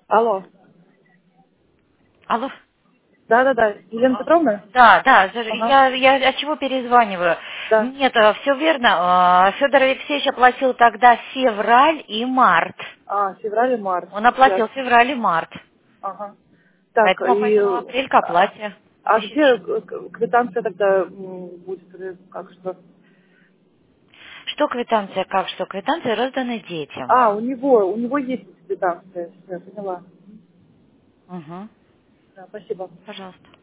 Алло. Алло. Да-да-да. Елена Петровна? Да, да, Ага. я от чего перезваниваю? Да. Нет, все верно. Федор Алексеевич оплатил тогда февраль и март. Февраль и март. Он оплатил Ясно. февраль и март. Ага. Так, Поэтому пойдем апрель к оплате. где квитанция тогда будет? Или как что? Что квитанция, как что? Квитанции розданы детям. У него есть квитанция. Все, поняла. Угу. Да, спасибо. Пожалуйста.